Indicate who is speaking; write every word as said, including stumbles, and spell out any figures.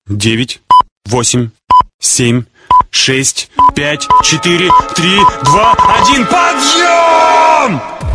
Speaker 1: девять, восемь, семь, шесть, пять, четыре, три, два, один. Подъем!